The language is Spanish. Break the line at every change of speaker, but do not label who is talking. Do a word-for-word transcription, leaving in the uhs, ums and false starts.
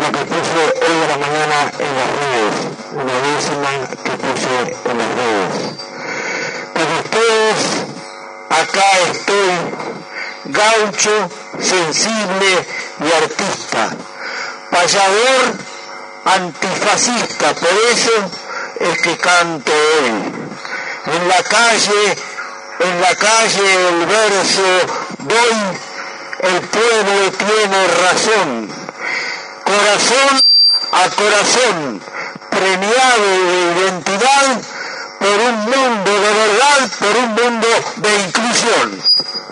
lo que puse hoy a la mañana en las redes, una décima que puse en las redes. Para ustedes, acá estoy, gaucho, sensible y artista, payador, antifascista, por eso es que canto hoy. En la calle, en la calle el verso doy, el pueblo tiene razón, corazón a corazón, premiado de identidad por un mundo de verdad, por un mundo de inclusión.